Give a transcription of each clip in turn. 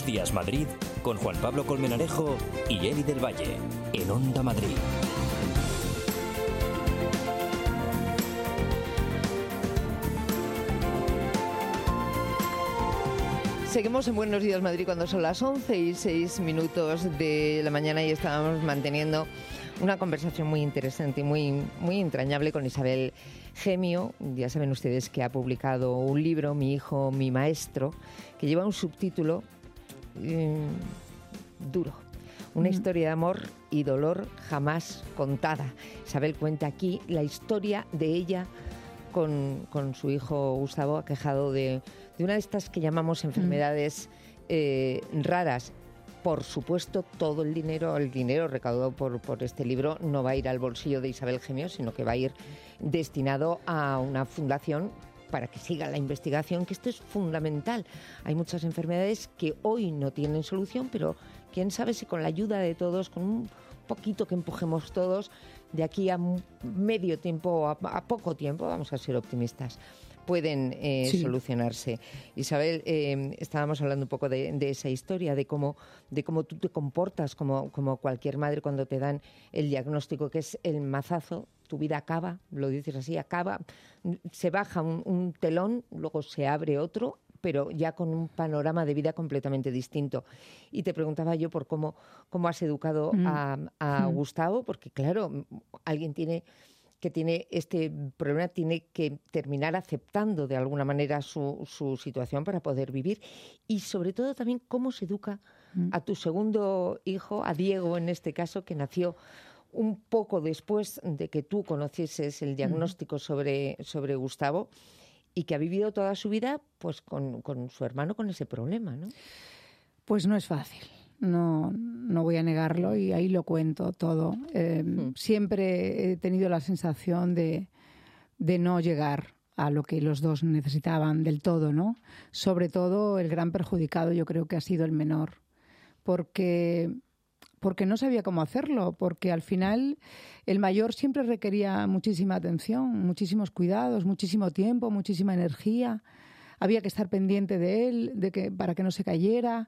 Días Madrid con Juan Pablo Colmenarejo y Eli del Valle en Onda Madrid. Seguimos en Buenos Días Madrid cuando son las 11:06 de la mañana y estábamos manteniendo una conversación muy interesante y muy entrañable con Isabel Gemio. Ya saben ustedes que ha publicado un libro, Mi hijo, mi maestro, que lleva un subtítulo duro. Una historia de amor y dolor jamás contada. Isabel cuenta aquí la historia de ella con su hijo Gustavo, aquejado de una de estas que llamamos enfermedades raras. Por supuesto, todo el dinero recaudado por este libro no va a ir al bolsillo de Isabel Gemio, sino que va a ir destinado a una fundación para que siga la investigación, que esto es fundamental. Hay muchas enfermedades que hoy no tienen solución, pero quién sabe si con la ayuda de todos, con un poquito que empujemos todos, de aquí a medio tiempo, a poco tiempo, vamos a ser optimistas, pueden solucionarse. Isabel, estábamos hablando un poco de esa historia, de cómo tú te comportas como cualquier madre cuando te dan el diagnóstico, que es el mazazo. Tu vida acaba, lo dices así, acaba, se baja un telón, luego se abre otro, pero ya con un panorama de vida completamente distinto. Y te preguntaba yo por cómo has educado a Gustavo, porque claro, alguien que tiene este problema tiene que terminar aceptando de alguna manera su situación para poder vivir. Y sobre todo también cómo se educa a tu segundo hijo, a Diego en este caso, que nació un poco después de que tú conocieses el diagnóstico sobre Gustavo y que ha vivido toda su vida pues con su hermano con ese problema, ¿no? Pues no es fácil. No voy a negarlo y ahí lo cuento todo. Siempre he tenido la sensación de no llegar a lo que los dos necesitaban del todo, ¿no? Sobre todo el gran perjudicado yo creo que ha sido el menor, porque no sabía cómo hacerlo, porque al final el mayor siempre requería muchísima atención, muchísimos cuidados, muchísimo tiempo, muchísima energía. Había que estar pendiente de él, para que no se cayera.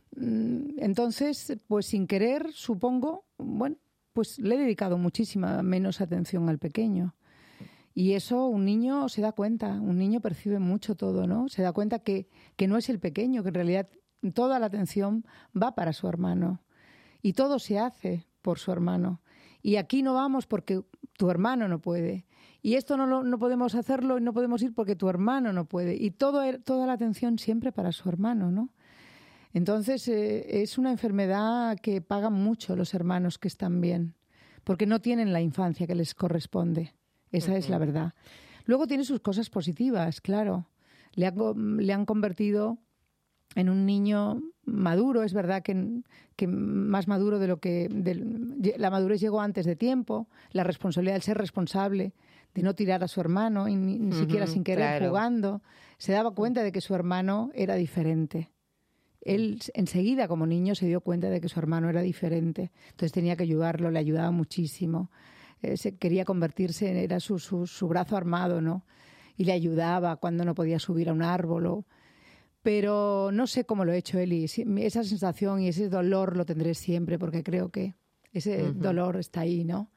Entonces, pues sin querer, supongo, pues le he dedicado muchísima menos atención al pequeño. Y eso un niño se da cuenta, un niño percibe mucho todo, ¿no? Se da cuenta que no es el pequeño, que en realidad toda la atención va para su hermano. Y todo se hace por su hermano. Y aquí no vamos porque tu hermano no puede. Y esto no podemos hacerlo y no podemos ir porque tu hermano no puede. Y toda la atención siempre para su hermano, ¿no? Entonces, es una enfermedad que pagan mucho los hermanos que están bien, porque no tienen la infancia que les corresponde. Esa es la verdad. Luego tiene sus cosas positivas, claro. Le han convertido en un niño maduro. Es verdad que más maduro de lo que... la madurez llegó antes de tiempo, la responsabilidad del ser responsable, de no tirar a su hermano, y ni siquiera sin querer, claro, jugando. Se daba cuenta de que su hermano era diferente. Él enseguida, como niño, se dio cuenta de que su hermano era diferente. Entonces tenía que ayudarlo, le ayudaba muchísimo. Quería convertirse, era su brazo armado, ¿no? Y le ayudaba cuando no podía subir a un árbol. Pero no sé cómo lo he hecho, Eli. Esa sensación y ese dolor lo tendré siempre, porque creo que ese dolor está ahí, ¿no?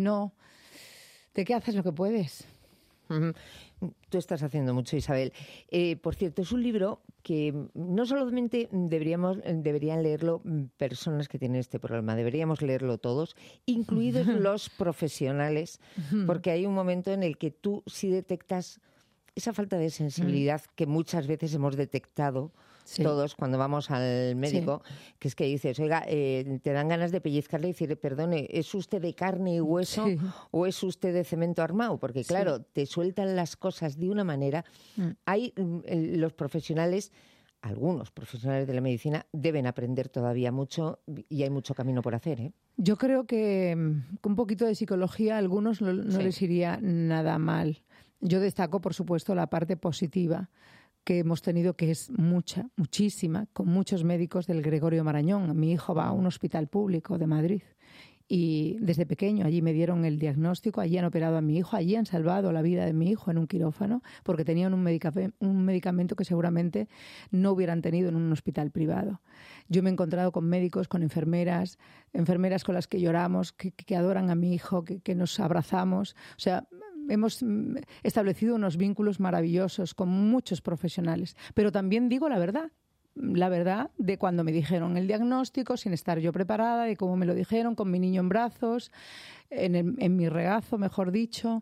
De que haces lo que puedes. Tú estás haciendo mucho, Isabel. Por cierto, es un libro que no solamente deberían leerlo personas que tienen este problema, deberíamos leerlo todos, incluidos los profesionales, porque hay un momento en el que tú sí detectas esa falta de sensibilidad que muchas veces hemos detectado todos cuando vamos al médico, que es que dices, oiga, te dan ganas de pellizcarle y decirle, perdone, ¿es usted de carne y hueso o es usted de cemento armado? Porque claro, te sueltan las cosas de una manera. Hay los profesionales, algunos profesionales de la medicina deben aprender todavía mucho y hay mucho camino por hacer, ¿eh? Yo creo que con un poquito de psicología a algunos no les iría nada mal. Yo destaco, por supuesto, la parte positiva que hemos tenido, que es muchísima, con muchos médicos del Gregorio Marañón. Mi hijo va a un hospital público de Madrid Y desde pequeño allí me dieron el diagnóstico, allí han operado a mi hijo, allí han salvado la vida de mi hijo en un quirófano porque tenían un medicamento que seguramente no hubieran tenido en un hospital privado. Yo me he encontrado con médicos, con enfermeras con las que lloramos, que adoran a mi hijo, que nos abrazamos. O sea, hemos establecido unos vínculos maravillosos con muchos profesionales. Pero también digo la verdad de cuando me dijeron el diagnóstico, sin estar yo preparada, de cómo me lo dijeron, con mi niño en brazos, en mi regazo, mejor dicho.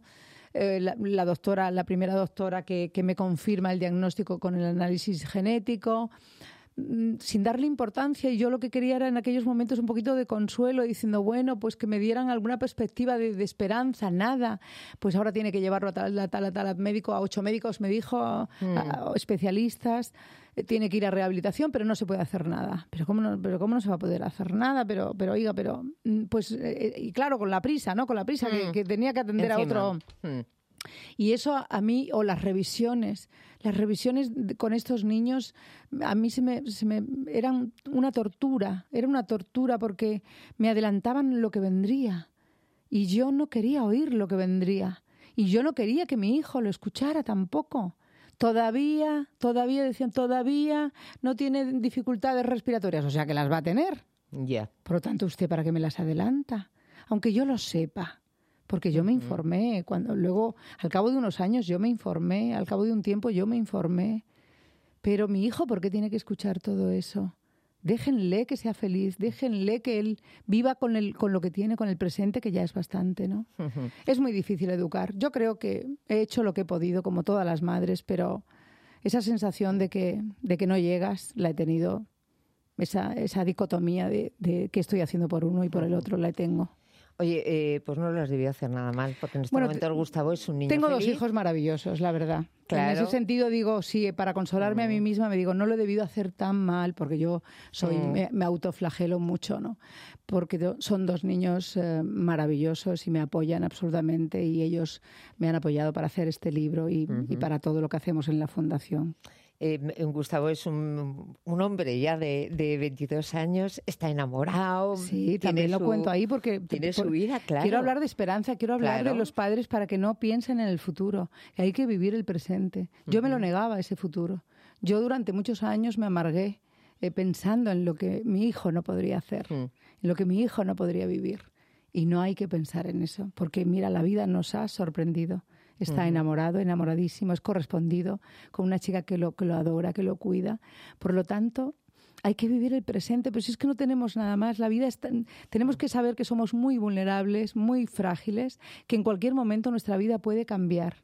La primera doctora que me confirma el diagnóstico con el análisis genético, sin darle importancia, y yo lo que quería era en aquellos momentos un poquito de consuelo, diciendo, bueno, pues que me dieran alguna perspectiva de esperanza. Nada, pues ahora tiene que llevarlo a tal médico, a 8 médicos, me dijo, a especialistas, tiene que ir a rehabilitación, pero no se puede hacer nada. ¿Pero cómo no se va a poder hacer nada? Pero oiga, pues, y claro, con la prisa, ¿no? Con la prisa que tenía que atender encima a otro. Y eso a mí, o las revisiones con estos niños, a mí eran una tortura, porque me adelantaban lo que vendría y yo no quería oír lo que vendría y yo no quería que mi hijo lo escuchara tampoco. Todavía decían, todavía no tiene dificultades respiratorias, o sea que las va a tener. Ya. Por lo tanto, ¿usted para qué me las adelanta? Aunque yo lo sepa. Porque yo me informé, luego, al cabo de unos años yo me informé, al cabo de un tiempo yo me informé. Pero mi hijo, ¿por qué tiene que escuchar todo eso? Déjenle que sea feliz, déjenle que él viva con lo que tiene, con el presente, que ya es bastante, ¿no? Es muy difícil educar. Yo creo que he hecho lo que he podido, como todas las madres, pero esa sensación de que no llegas la he tenido. Esa dicotomía de qué estoy haciendo por uno y por el otro la tengo. Oye, pues no lo has debido hacer nada mal, porque en este momento el Gustavo es un niño Tengo feliz. 2 hijos maravillosos, la verdad. Claro. En ese sentido digo, sí, para consolarme a mí misma me digo, no lo he debido hacer tan mal, porque yo me autoflagelo mucho, ¿no? Porque son 2 niños maravillosos y me apoyan absolutamente, y ellos me han apoyado para hacer este libro y para todo lo que hacemos en la Fundación. Gustavo es un hombre ya de 22 años, está enamorado. Sí, también lo cuento ahí porque tiene su vida, claro. Quiero hablar de esperanza, quiero hablar de los padres para que no piensen en el futuro, que hay que vivir el presente. Yo me lo negaba, ese futuro. Yo durante muchos años me amargué pensando en lo que mi hijo no podría hacer, en lo que mi hijo no podría vivir. Y no hay que pensar en eso, porque mira, la vida nos ha sorprendido. Está enamorado, enamoradísimo, es correspondido con una chica que lo adora, que lo cuida. Por lo tanto, hay que vivir el presente, pero si es que no tenemos nada más, la vida tenemos que saber que somos muy vulnerables, muy frágiles, que en cualquier momento nuestra vida puede cambiar.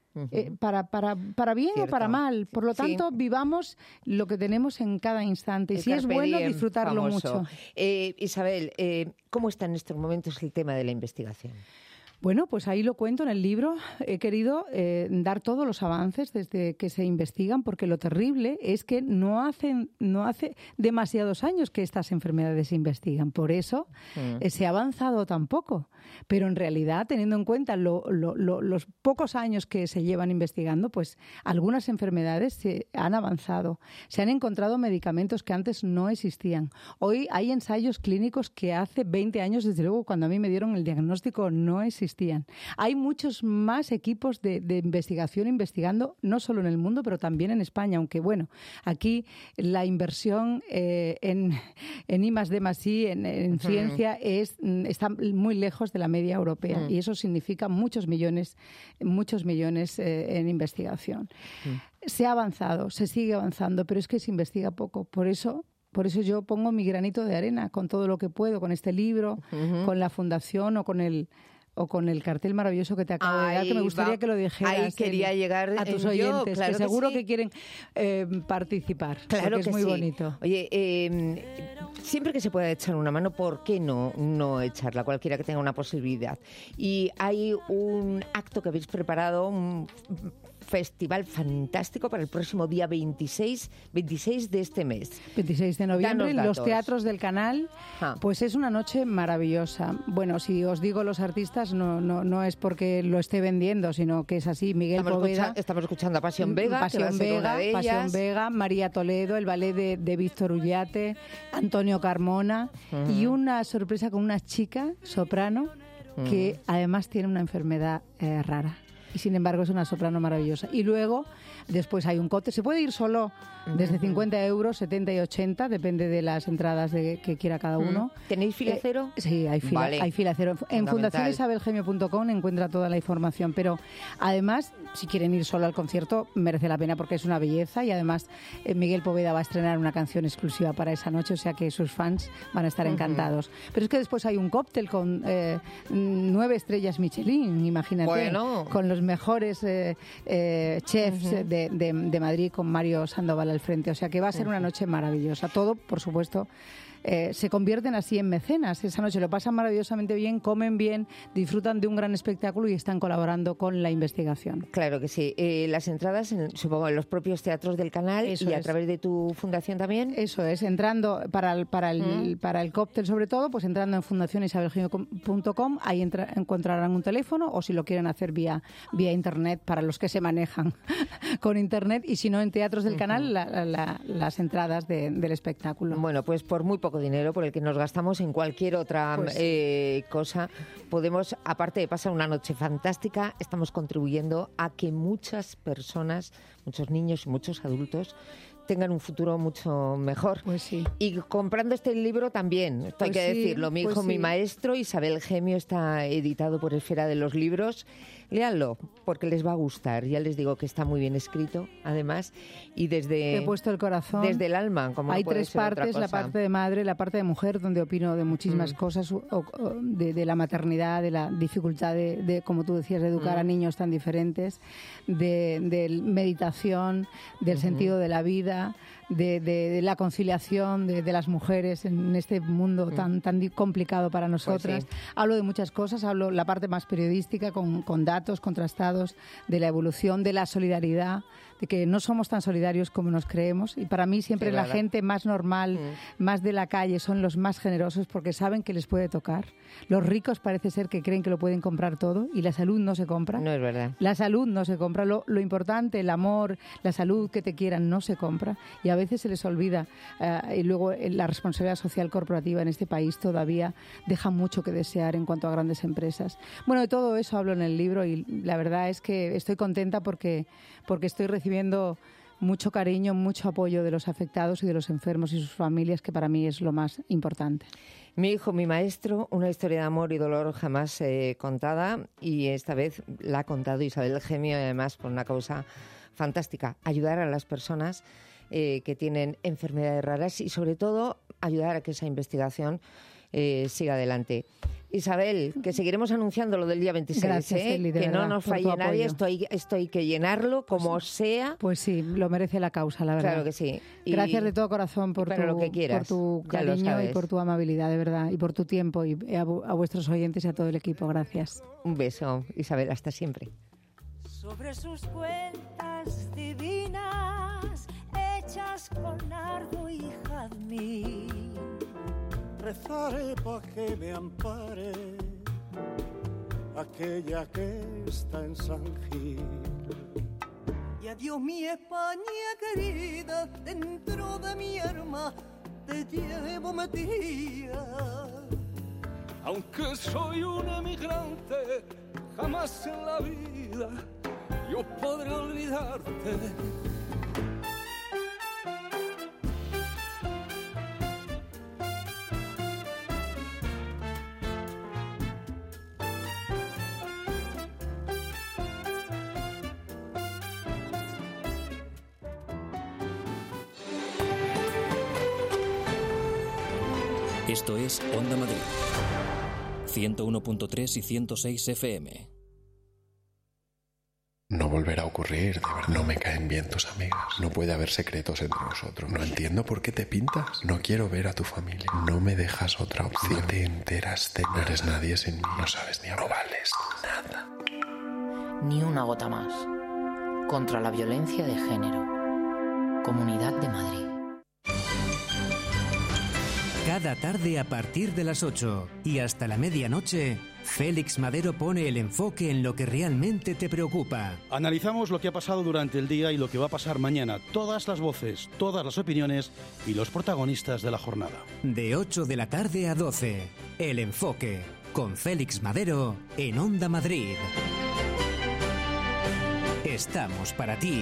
Para bien o para mal. Por lo tanto, vivamos lo que tenemos en cada instante. Y si es bueno, disfrutarlo mucho. Isabel, ¿cómo está en estos momentos el tema de la investigación? Bueno, pues ahí lo cuento en el libro. He querido dar todos los avances desde que se investigan, porque lo terrible es que no hace demasiados años que estas enfermedades se investigan. Por eso se ha avanzado tan poco. Pero en realidad, teniendo en cuenta los pocos años que se llevan investigando, pues algunas enfermedades se han avanzado. Se han encontrado medicamentos que antes no existían. Hoy hay ensayos clínicos que hace 20 años, desde luego, cuando a mí me dieron el diagnóstico, no existían. Hay muchos más equipos de investigación investigando, no solo en el mundo, pero también en España, aunque bueno, aquí la inversión en I+D+I, en ciencia, está muy lejos de la media europea, y eso significa muchos millones en investigación. Se ha avanzado, se sigue avanzando, pero es que se investiga poco. Por eso yo pongo mi granito de arena con todo lo que puedo, con este libro, con la Fundación o con el cartel maravilloso que te acabo de dar, que me gustaría que lo dijeras. Ahí quería llegar a tus oyentes, claro que seguro sí. que quieren participar, claro, porque es muy bonito. Oye, siempre que se pueda echar una mano, ¿por qué no echarla? Cualquiera que tenga una posibilidad. Y hay un acto que habéis preparado festival fantástico para el próximo día 26 de este mes. 26 de noviembre, en los datos. teatros del Canal. Pues es una noche maravillosa. Bueno, si os digo los artistas, no es porque lo esté vendiendo, sino que es así. Miguel Poveda. Estamos escuchando a Pasión Vega, que va a ser una de ellas. Pasión Vega, María Toledo, el ballet de Víctor Ullate, Antonio Carmona y una sorpresa con una chica soprano que además tiene una enfermedad rara. Y sin embargo es una soprano maravillosa. Y luego, después hay un cóctel. Se puede ir solo desde 50 euros, 70 y 80, depende de las entradas que quiera cada uno. ¿Tenéis fila cero? Sí, hay fila cero. En fundacionisabelgemio.com encuentra toda la información. Pero además, si quieren ir solo al concierto, merece la pena porque es una belleza. Y además, Miguel Poveda va a estrenar una canción exclusiva para esa noche, o sea que sus fans van a estar encantados. Pero es que después hay un cóctel con 9 estrellas Michelin, imagínate. Bueno. Con los mejores chefs de Madrid, con Mario Sandoval al frente. O sea que va a ser una noche maravillosa. Todo, por supuesto, se convierten así en mecenas. Esa noche lo pasan maravillosamente bien, comen bien, disfrutan de un gran espectáculo y están colaborando con la investigación. Claro que sí. Las entradas, supongo, en los propios teatros del Canal. Eso y a través de tu fundación también. Eso es, entrando para el cóctel sobre todo, pues entrando en fundacionisabelgemio.com, ahí encontrarán un teléfono, o si lo quieren hacer vía internet para los que se manejan con internet, y si no, en teatros del Canal las entradas del espectáculo. Bueno, pues por muy poco dinero, por el que nos gastamos en cualquier otra cosa, podemos, aparte de pasar una noche fantástica, estamos contribuyendo a que muchas personas, muchos niños y muchos adultos tengan un futuro mucho mejor. Pues sí. Y comprando este libro también, esto hay que decirlo. Mi hijo, mi maestro, Isabel Gemio, está editado por Esfera de los Libros. Léanlo, porque les va a gustar. Ya les digo que está muy bien escrito, además, y desde... He puesto el corazón. Desde el alma, como hay no puede 3 ser partes, otra cosa. La parte de madre, la parte de mujer, donde opino de muchísimas cosas, de la maternidad, de la dificultad de, como tú decías, de educar a niños tan diferentes, de meditación, del sentido de la vida, de la conciliación de las mujeres en este mundo tan complicado para nosotras. Pues sí. Hablo de muchas cosas, hablo la parte más periodística con datos contrastados, de la evolución, de la solidaridad, de que no somos tan solidarios como nos creemos, y para mí siempre la gente más normal, más de la calle, son los más generosos porque saben que les puede tocar. Los ricos parece ser que creen que lo pueden comprar todo, y la salud no se compra. No es verdad. La salud no se compra. Lo importante, el amor, la salud, que te quieran, no se compra, y a veces se les olvida. Y luego la responsabilidad social corporativa en este país todavía deja mucho que desear en cuanto a grandes empresas. Bueno, de todo eso hablo en el libro, y la verdad es que estoy contenta porque estoy recibiendo mucho cariño, mucho apoyo de los afectados y de los enfermos y sus familias, que para mí es lo más importante. Mi hijo, mi maestro, una historia de amor y dolor jamás contada, y esta vez la ha contado Isabel Gemio, y además por una causa fantástica: ayudar a las personas que tienen enfermedades raras, y sobre todo ayudar a que esa investigación siga adelante. Isabel, que seguiremos anunciando lo del día 26, Gracias, Eli, de que verdad, no nos por tu falle nadie, apoyo. esto hay que llenarlo como sea. Pues sí, lo merece la causa, la verdad. Claro que sí. Gracias de todo corazón por lo que quieras, por tu cariño y por tu amabilidad, de verdad, y por tu tiempo, y a vuestros oyentes y a todo el equipo. Gracias. Un beso, Isabel, hasta siempre. Sobre sus cuentas divinas, hechas con ardo y jazmín, rezaré pa' que me ampare aquella que está en San Gil. Y adiós mi España querida, dentro de mi alma te llevo metida. Aunque soy un emigrante, jamás en la vida yo podré olvidarte. Esto es Onda Madrid, 101.3 y 106 FM. No volverá a ocurrir, de verdad. No me caen bien tus amigas. No puede haber secretos entre nosotros. No entiendo por qué te pintas. No quiero ver a tu familia. No me dejas otra opción. No te enteras de nada. No eres nadie sin mí. No sabes ni hablar. No vales nada. Ni una gota más. contra la violencia de género. Comunidad de Madrid. Cada tarde a partir de las 8 y hasta la medianoche, Félix Madero pone el enfoque en lo que realmente te preocupa. Analizamos lo que ha pasado durante el día y lo que va a pasar mañana. Todas las voces, todas las opiniones y los protagonistas de la jornada. De 8 de la tarde a 12, El Enfoque, con Félix Madero en Onda Madrid. Estamos para ti.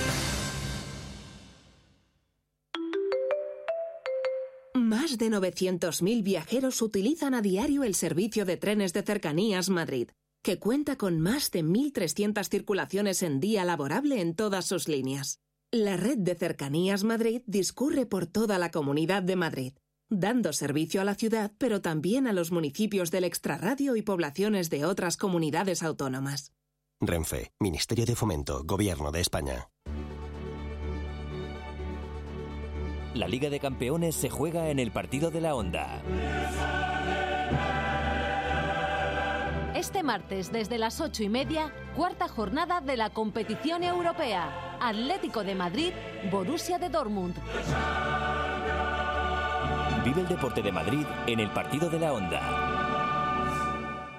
Más de 900.000 viajeros utilizan a diario el servicio de trenes de Cercanías Madrid, que cuenta con más de 1.300 circulaciones en día laborable en todas sus líneas. La red de Cercanías Madrid discurre por toda la Comunidad de Madrid, dando servicio a la ciudad, pero también a los municipios del extrarradio y poblaciones de otras comunidades autónomas. Renfe, Ministerio de Fomento, Gobierno de España. La Liga de Campeones se juega en el partido de la Onda. Este martes, desde las 8:30, cuarta jornada de la competición europea. Atlético de Madrid, Borussia de Dortmund. Vive el deporte de Madrid en el partido de la Onda.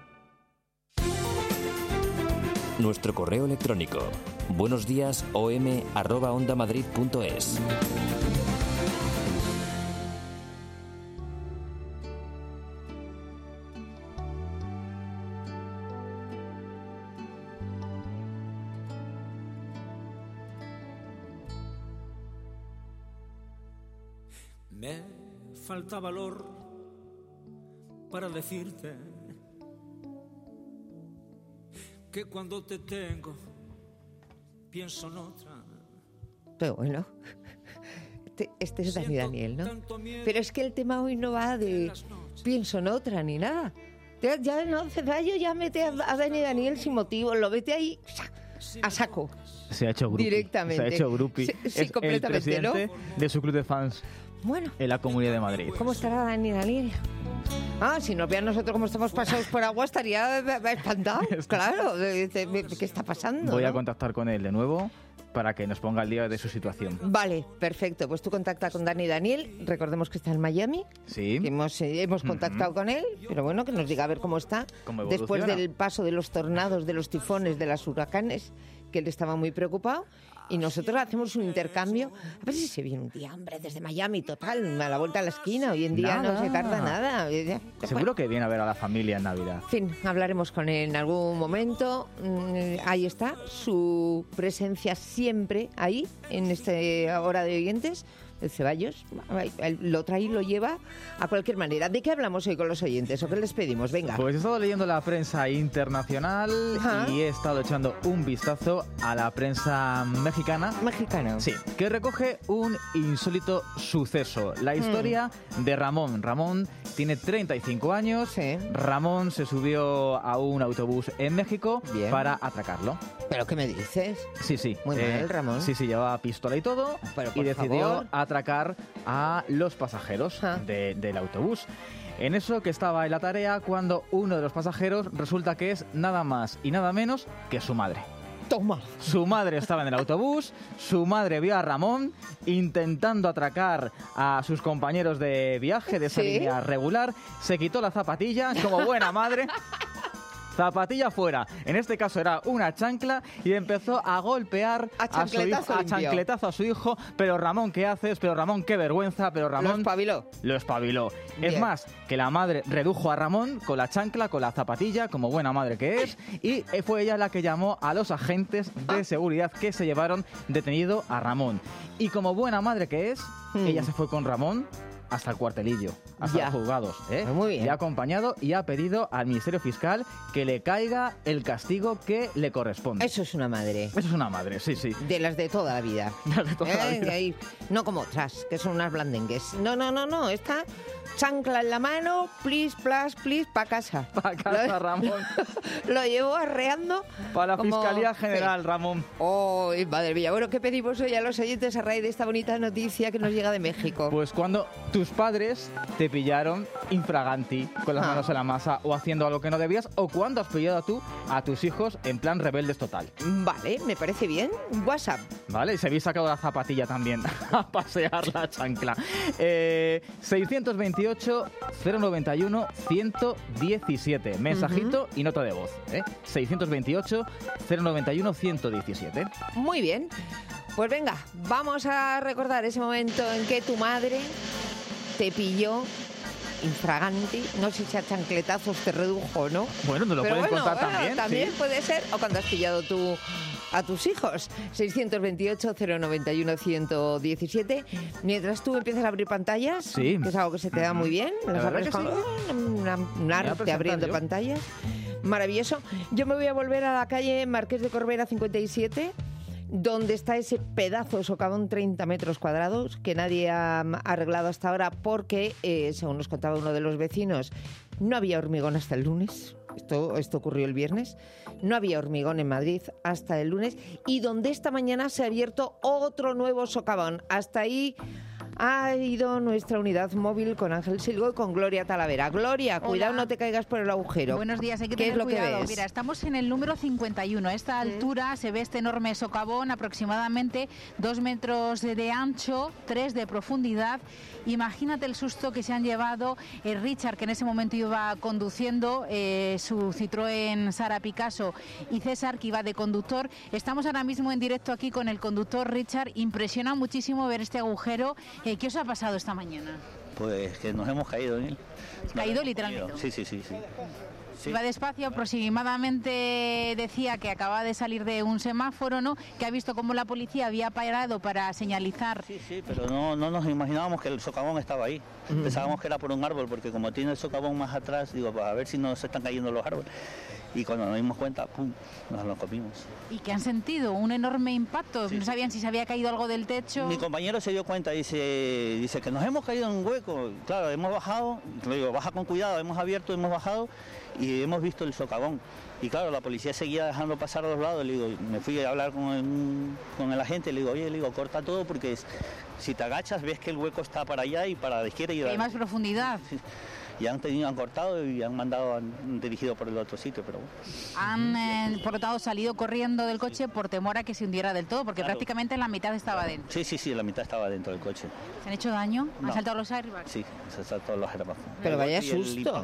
Nuestro correo electrónico: buenosdiasom@ondamadrid.es. Me falta valor para decirte que cuando te tengo pienso en otra. Pero bueno, este es Dani Daniel, ¿no? Pero es que el tema hoy no va de pienso en otra ni nada. Ya no, Ceballos ya mete a Dani Daniel sin motivo, lo mete ahí a saco. Se ha hecho grupi. Directamente. Se ha hecho grupi. Sí, es completamente, el presidente, ¿no?, de su club de fans. Bueno. En la Comunidad de Madrid. ¿Cómo estará Dani Daniel? Si nos vean nosotros cómo estamos pasados por agua, estaría espantado. Claro, ¿qué está pasando? Voy a contactar con él de nuevo para que nos ponga al día de su situación. Vale, perfecto. Pues tú contacta con Dani Daniel. Recordemos que está en Miami. Sí. Que hemos contactado con él, pero bueno, que nos diga a ver cómo está. ¿Cómo después evoluciona? del paso de los tornados, de los tifones, de los huracanes, que él estaba muy preocupado. Y nosotros hacemos un intercambio. A ver si se viene un día, hombre, desde Miami, total, a la vuelta a la esquina. Hoy en día no se tarda nada. Seguro que viene a ver a la familia en Navidad. En fin, hablaremos con él en algún momento. Ahí está, su presencia siempre ahí, en esta hora de oyentes. El Ceballos lo trae y lo lleva a cualquier manera. ¿De qué hablamos hoy con los oyentes o qué les pedimos? Venga. Pues he estado leyendo la prensa internacional y he estado echando un vistazo a la prensa mexicana. ¿Mexicana? Sí, que recoge un insólito suceso. La historia de Ramón. Ramón tiene 35 años. Sí. Ramón se subió a un autobús en México para atracarlo. ¿Pero qué me dices? Sí, sí. Muy mal, Ramón. Sí, sí, llevaba pistola y todo. Pero, y decidió favor, atracar a los pasajeros del autobús. En eso que estaba en la tarea cuando uno de los pasajeros resulta que es nada más y nada menos que su madre. Toma. Su madre estaba en el autobús, su madre vio a Ramón intentando atracar a sus compañeros de viaje de esa línea regular, se quitó la zapatilla como buena madre. Zapatilla fuera. En este caso era una chancla y empezó a golpear a su hijo, a chancletazo a su hijo. Pero Ramón, ¿qué haces? Pero Ramón, qué vergüenza. Pero Ramón lo espabiló. Lo espabiló. Bien. Es más, que la madre redujo a Ramón con la chancla, con la zapatilla, como buena madre que es, y fue ella la que llamó a los agentes de seguridad que se llevaron detenido a Ramón. Y como buena madre que es, ella se fue con Ramón hasta el cuartelillo, hasta los juzgados, Muy bien. Le ha acompañado y ha pedido al Ministerio Fiscal que le caiga el castigo que le corresponde. Eso es una madre. Eso es una madre, sí, sí. De las de toda la vida. De las de toda la vida. Ahí, no como otras, que son unas blandengues. No. Esta chancla en la mano, please, pa' casa. Pa' casa, Ramón. Lo llevo arreando. Para la como... Fiscalía General, sí. Ramón. Oh, madre mía. Bueno, ¿qué pedimos hoy a los oyentes a raíz de esta bonita noticia que nos llega de México? Pues cuando tus tus padres te pillaron infraganti, con las manos en la masa, o haciendo algo que no debías, o cuando has pillado tú a tus hijos en plan rebeldes total. Vale, me parece bien. WhatsApp. Vale, y se habéis sacado la zapatilla también a pasear la chancla. 628 091 117. Mensajito y nota de voz. 628 091 117. Muy bien. Pues venga, vamos a recordar ese momento en que tu madre te pilló infraganti, no sé si a chancletazos te redujo o no. Bueno, nos lo pueden contar también. También sí. puede ser, o cuando has pillado tú a tus hijos. 628-091-117. Mientras tú empiezas a abrir pantallas, sí, que es algo que se te da muy bien, lo sabes, sí. un arte abriendo pantallas. Maravilloso. Yo me voy a volver a la calle Marqués de Corbera 57, donde está ese pedazo de socavón 30 metros cuadrados que nadie ha arreglado hasta ahora porque, según nos contaba uno de los vecinos, no había hormigón hasta el lunes. Esto ocurrió el viernes. No había hormigón en Madrid hasta el lunes, y donde esta mañana se ha abierto otro nuevo socavón. Hasta ahí ha ido nuestra unidad móvil con Ángel Silgo y con Gloria Talavera. Gloria, cuidado, no te caigas por el agujero. Buenos días, hay que ¿Qué tener es lo cuidado. que ves? Mira, estamos en el número 51. A esta altura se ve este enorme socavón, aproximadamente 2 metros de ancho, 3 de profundidad. Imagínate el susto que se han llevado Richard, que en ese momento iba conduciendo su Citroën Sara Picasso, y César, que iba de conductor. Estamos ahora mismo en directo aquí con el conductor Richard. Impresiona muchísimo ver este agujero. ¿Qué os ha pasado esta mañana? Pues que nos hemos caído en él. ¿Caído literalmente? Sí. Iba despacio, aproximadamente decía que acaba de salir de un semáforo, ¿no? Que ha visto cómo la policía había parado para señalizar. Sí, pero no nos imaginábamos que el socavón estaba ahí. Pensábamos que era por un árbol, porque como tiene el socavón más atrás, digo, pues a ver si no se están cayendo los árboles. Y cuando nos dimos cuenta, ¡pum!, nos lo comimos. ¿Y qué han sentido? ¿Un enorme impacto? Sí, ¿No sabían si se había caído algo del techo? Mi compañero se dio cuenta, dice que nos hemos caído en un hueco. Claro, hemos bajado, le digo, baja con cuidado, hemos abierto, hemos bajado y hemos visto el socavón. Y claro, la policía seguía dejando pasar a los lados. Le digo, me fui a hablar con el agente, le digo, oye, corta todo porque si te agachas ves que el hueco está para allá y para la izquierda. Y hay más profundidad. Sí. Y han cortado y han dirigido por el otro sitio, pero bueno. Han, por lo tanto, salido corriendo del coche por temor a que se hundiera del todo, porque prácticamente la mitad estaba dentro. Sí, la mitad estaba dentro del coche. ¿Se han hecho daño? No. ¿Han saltado los airbags? Sí, se han saltado los airbags. Pero vaya susto.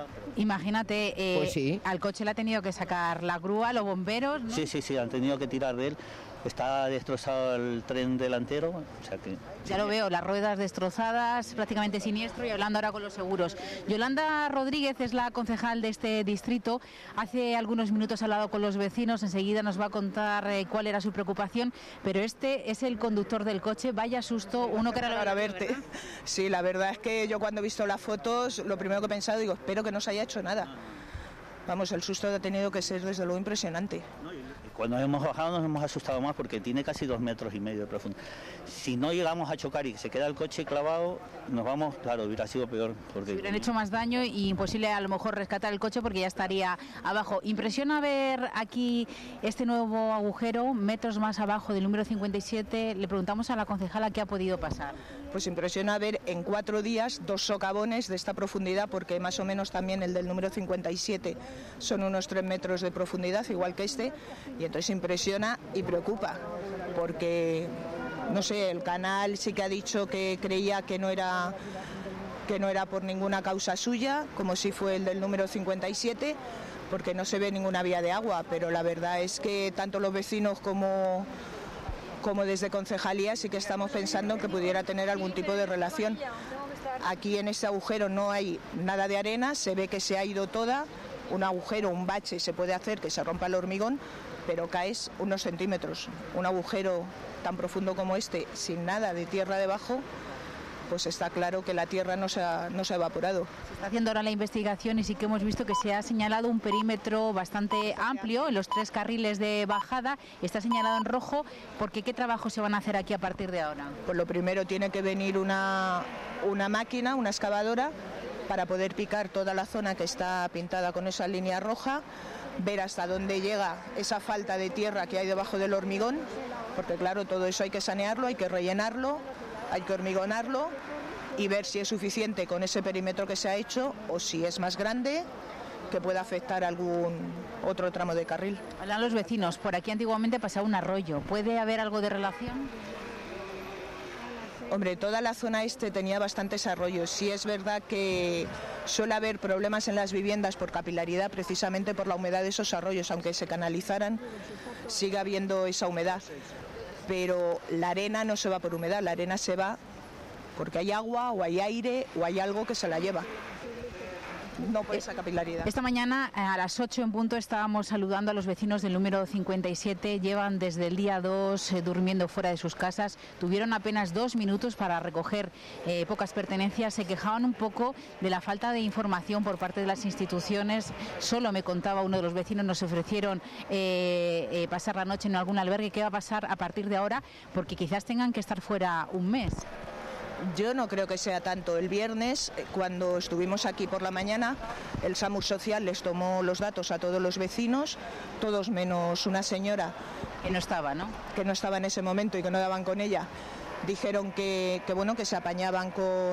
Imagínate, pues sí. Al coche le ha tenido que sacar la grúa, los bomberos, ¿no? Sí, han tenido que tirar de él. Está destrozado el tren delantero, o sea que... Ya lo veo, las ruedas destrozadas, prácticamente siniestro, y hablando ahora con los seguros. Yolanda Rodríguez es la concejal de este distrito. Hace algunos minutos ha hablado con los vecinos, enseguida nos va a contar cuál era su preocupación, pero este es el conductor del coche. Vaya susto, uno que era para verte. ¿Verdad? Sí, la verdad es que yo cuando he visto las fotos, lo primero que he pensado, digo, espero que no se haya hecho nada. Vamos, el susto ha tenido que ser desde luego impresionante. Cuando hemos bajado nos hemos asustado más porque tiene casi 2,5 metros de profundidad. Si no llegamos a chocar y se queda el coche clavado, nos vamos, claro, hubiera sido peor. Porque... hubieran hecho más daño y imposible a lo mejor rescatar el coche porque ya estaría abajo. Impresiona ver aquí este nuevo agujero, metros más abajo del número 57. Le preguntamos a la concejala qué ha podido pasar. Pues impresiona ver en 4 días 2 socavones de esta profundidad, porque más o menos también el del número 57 son unos 3 metros de profundidad, igual que este, y entonces impresiona y preocupa, porque, no sé, el canal sí que ha dicho que creía que no era por ninguna causa suya, como si fue el del número 57, porque no se ve ninguna vía de agua, pero la verdad es que tanto los vecinos como desde concejalía sí que estamos pensando que pudiera tener algún tipo de relación. Aquí en este agujero no hay nada de arena, se ve que se ha ido toda. Un agujero, un bache se puede hacer que se rompa el hormigón, pero caes unos centímetros. Un agujero tan profundo como este, sin nada de tierra debajo, pues está claro que la tierra no se ha evaporado. Se está haciendo ahora la investigación y sí que hemos visto que se ha señalado un perímetro bastante amplio en los 3 carriles de bajada. Está señalado en rojo, porque ¿qué trabajo se van a hacer aquí a partir de ahora? Pues lo primero tiene que venir una máquina, una excavadora, para poder picar toda la zona que está pintada con esa línea roja, ver hasta dónde llega esa falta de tierra que hay debajo del hormigón, porque claro, todo eso hay que sanearlo, hay que rellenarlo, hay que hormigonarlo y ver si es suficiente con ese perímetro que se ha hecho o si es más grande, que pueda afectar algún otro tramo de carril. Hablan los vecinos, por aquí antiguamente pasaba un arroyo. ¿Puede haber algo de relación? Hombre, toda la zona este tenía bastantes arroyos. Sí es verdad que suele haber problemas en las viviendas por capilaridad, precisamente por la humedad de esos arroyos. Aunque se canalizaran, sigue habiendo esa humedad. Pero la arena no se va por humedad, la arena se va porque hay agua o hay aire o hay algo que se la lleva. No por esa capilaridad. Esta mañana a las 8 en punto estábamos saludando a los vecinos del número 57. Llevan desde el día 2 durmiendo fuera de sus casas. Tuvieron apenas 2 minutos para recoger pocas pertenencias. Se quejaban un poco de la falta de información por parte de las instituciones. Solo me contaba uno de los vecinos, nos ofrecieron pasar la noche en algún albergue. ¿Qué va a pasar a partir de ahora? Porque quizás tengan que estar fuera un mes. Yo no creo que sea tanto. El viernes, cuando estuvimos aquí por la mañana, el SAMUR Social les tomó los datos a todos los vecinos, todos menos una señora que no estaba, ¿no? Que no estaba en ese momento y que no daban con ella. Dijeron que se apañaban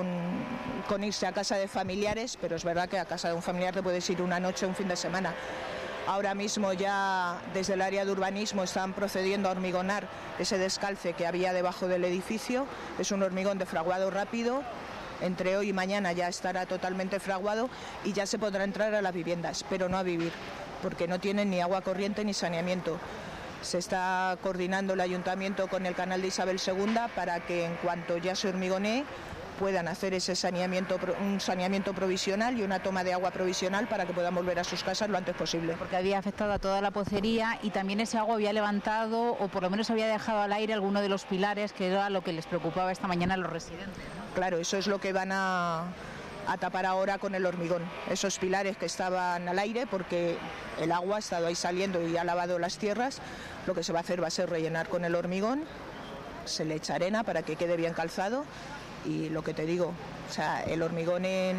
con irse a casa de familiares, pero es verdad que a casa de un familiar te puedes ir una noche o un fin de semana. Ahora mismo ya desde el área de urbanismo están procediendo a hormigonar ese descalce que había debajo del edificio. Es un hormigón de fraguado rápido. Entre hoy y mañana ya estará totalmente fraguado y ya se podrá entrar a las viviendas, pero no a vivir, porque no tienen ni agua corriente ni saneamiento. Se está coordinando el ayuntamiento con el canal de Isabel II para que en cuanto ya se hormigonee puedan hacer ese un saneamiento provisional y una toma de agua provisional para que puedan volver a sus casas lo antes posible. Porque había afectado a toda la pocería y también ese agua había levantado o por lo menos había dejado al aire alguno de los pilares, que era lo que les preocupaba esta mañana a los residentes, ¿no? Claro, eso es lo que van a tapar ahora con el hormigón, esos pilares que estaban al aire porque el agua ha estado ahí saliendo y ha lavado las tierras. Lo que se va a hacer va a ser rellenar con el hormigón, se le echa arena para que quede bien calzado. Y lo que te digo, o sea, el hormigón en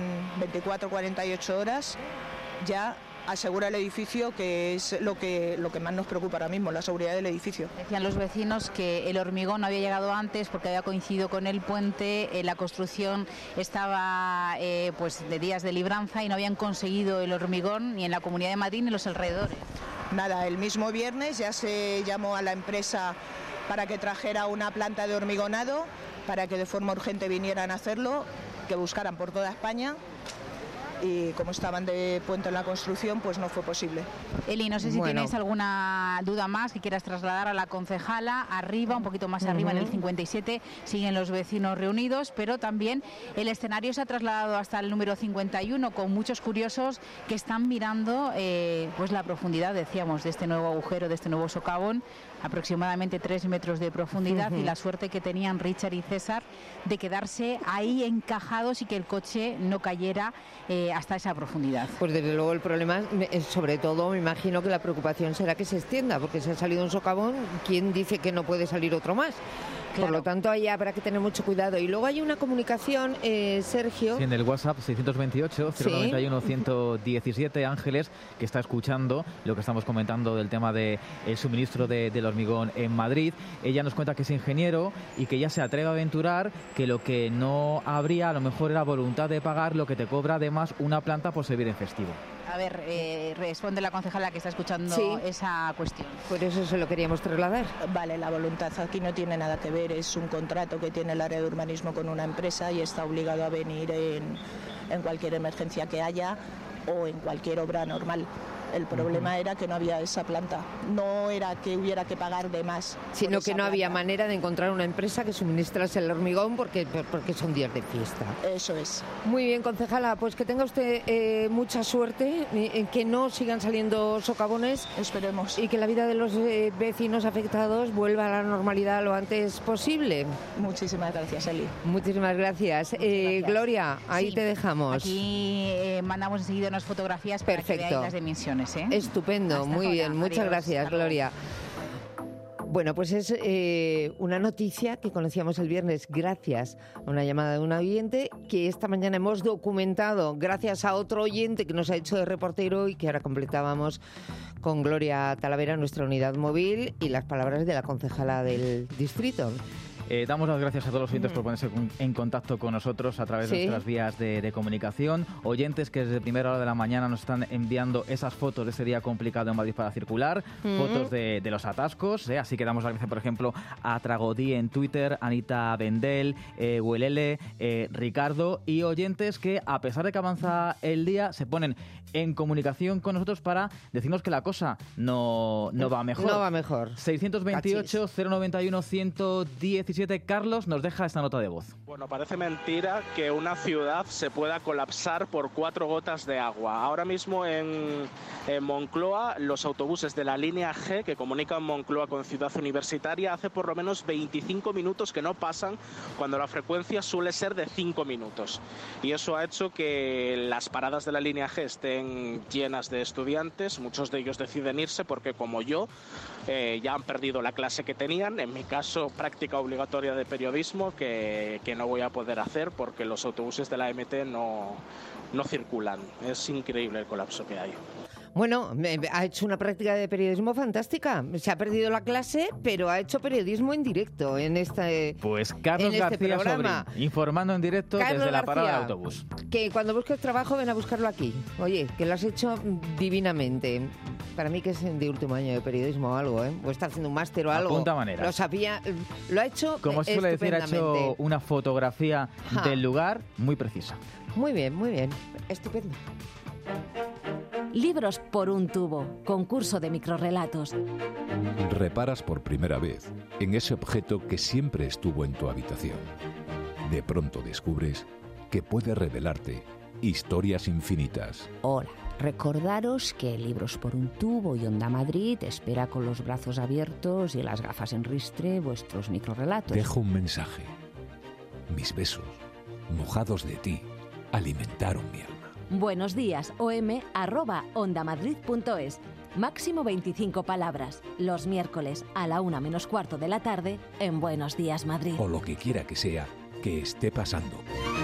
24-48 horas ya asegura el edificio, que es lo que más nos preocupa ahora mismo, la seguridad del edificio. Decían los vecinos que el hormigón no había llegado antes porque había coincidido con el puente, la construcción estaba pues de días de libranza y no habían conseguido el hormigón ni en la Comunidad de Madrid ni en los alrededores. Nada, el mismo viernes ya se llamó a la empresa para que trajera una planta de hormigonado, para que de forma urgente vinieran a hacerlo, que buscaran por toda España y como estaban de puente en la construcción, pues no fue posible. Eli, no sé si tienes alguna duda más que quieras trasladar a la concejala. Arriba, un poquito más arriba en el 57, siguen los vecinos reunidos, pero también el escenario se ha trasladado hasta el número 51 con muchos curiosos que están mirando pues la profundidad, decíamos, de este nuevo agujero, de este nuevo socavón, aproximadamente 3 metros de profundidad y la suerte que tenían Richard y César de quedarse ahí encajados y que el coche no cayera hasta esa profundidad. Pues desde luego el problema es, sobre todo, me imagino que la preocupación será que se extienda, porque se ha salido un socavón, ¿quién dice que no puede salir otro más? Claro. Por lo tanto, ahí habrá que tener mucho cuidado. Y luego hay una comunicación, Sergio. Sí, en el WhatsApp 628-091-117, Ángeles, que está escuchando lo que estamos comentando del tema del suministro del hormigón en Madrid. Ella nos cuenta que es ingeniero y que ya se atreve a aventurar que lo que no habría a lo mejor era voluntad de pagar lo que te cobra además una planta por servir en festivo. A ver, responde la concejala que está escuchando esa cuestión. Por eso se lo queríamos trasladar. Vale, la voluntad aquí no tiene nada que ver, es un contrato que tiene el área de urbanismo con una empresa y está obligado a venir en cualquier emergencia que haya o en cualquier obra normal. El problema era que no había esa planta, no era que hubiera que pagar de más. Sino que no había manera de encontrar una empresa que suministrase el hormigón porque son días de fiesta. Eso es. Muy bien, concejala, pues que tenga usted mucha suerte, que no sigan saliendo socavones. Esperemos. Y que la vida de los vecinos afectados vuelva a la normalidad lo antes posible. Muchísimas gracias, Eli. Muchísimas gracias. Gloria, ahí te dejamos. Aquí mandamos enseguida unas fotografías para que veáis las dimensiones. Estupendo, hasta muy ahora. bien, muchas gracias, Gloria. Bueno, pues es una noticia que conocíamos el viernes gracias a una llamada de un oyente que esta mañana hemos documentado gracias a otro oyente que nos ha hecho de reportero y que ahora completábamos con Gloria Talavera, nuestra unidad móvil, y las palabras de la concejala del distrito. Damos las gracias a todos los oyentes por ponerse en contacto con nosotros a través de nuestras vías de comunicación. Oyentes que desde primera hora de la mañana nos están enviando esas fotos de ese día complicado en Madrid para circular, fotos de los atascos. Así que damos las gracias, por ejemplo, a Tragodí en Twitter, Anita Bendel, Huelele, Ricardo, y oyentes que, a pesar de que avanza el día, se ponen en comunicación con nosotros para decirnos que la cosa no va mejor. No va mejor. 628-091-117. Carlos nos deja esta nota de voz. Bueno, parece mentira que una ciudad se pueda colapsar por 4 gotas de agua. Ahora mismo en Moncloa, los autobuses de la línea G que comunican Moncloa con Ciudad Universitaria hace por lo menos 25 minutos que no pasan, cuando la frecuencia suele ser de 5 minutos. Y eso ha hecho que las paradas de la línea G estén llenas de estudiantes. Muchos de ellos deciden irse porque, como yo, ya han perdido la clase que tenían. En mi caso, práctica obligatoria de periodismo que no voy a poder hacer porque los autobuses de la MT no circulan. Es increíble el colapso que hay. Bueno, ha hecho una práctica de periodismo fantástica. Se ha perdido la clase, pero ha hecho periodismo en directo en este Pues Carlos García Sobrín, informando en directo desde la parada del autobús. Que cuando busques trabajo, ven a buscarlo aquí. Oye, que lo has hecho divinamente. Para mí que es de último año de periodismo o algo, ¿eh? O está haciendo un máster o algo. Apunta manera. Lo sabía, lo ha hecho como se suele decir, ha hecho una fotografía del lugar muy precisa. Muy bien, estupendo. Libros por un tubo, concurso de microrrelatos. Reparas por primera vez en ese objeto que siempre estuvo en tu habitación. De pronto descubres que puede revelarte historias infinitas. Hola, recordaros que Libros por un tubo y Onda Madrid espera con los brazos abiertos y las gafas en ristre vuestros microrrelatos. Dejo un mensaje. Mis besos, mojados de ti, alimentaron mi alma. Buenos días, om@ondamadrid.es. Máximo 25 palabras. Los miércoles a la 1:45 de la tarde en Buenos Días Madrid. O lo que quiera que sea que esté pasando.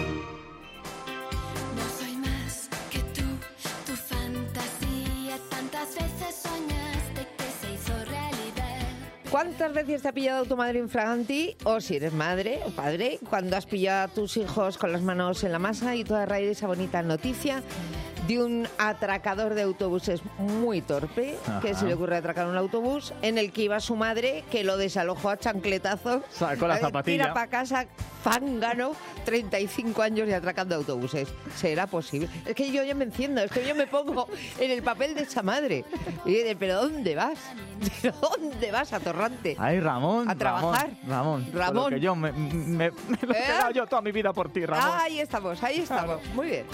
No soy más que tú, tu fantasía. Tantas veces soñaste que se hizo realidad. ¿Cuántas veces te ha pillado tu madre infraganti? O si eres madre o padre, cuando has pillado a tus hijos con las manos en la masa y toda a raíz de esa bonita noticia de un atracador de autobuses muy torpe, que se le ocurre atracar un autobús en el que iba su madre, que lo desalojó a chancletazos. Sacó la zapatilla. Tira para casa, zángano, 35 años y atracando autobuses. ¿Será posible? Es que yo ya me enciendo, es que yo me pongo en el papel de esa madre. Y digo, ¿pero dónde vas? ¿Pero dónde vas, atorrante? Ay, Ramón. A trabajar. Ramón. Que yo me lo he pegado yo toda mi vida por ti, Ramón. Ahí estamos. Muy bien.